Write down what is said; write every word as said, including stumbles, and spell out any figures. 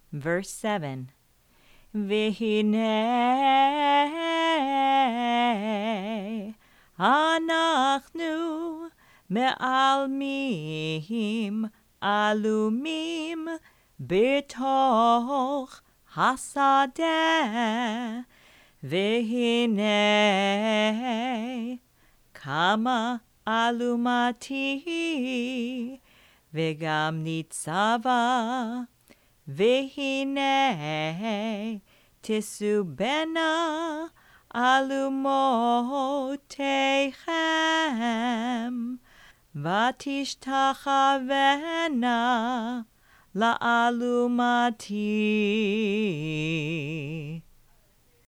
Verse seven. V'hinei anachnu me'almim alumim b'toch hasadeh. V'hinei kama alumati v'gam nitzava. V'hinei tisubena alumotechem v'tishtachavena la'alumati.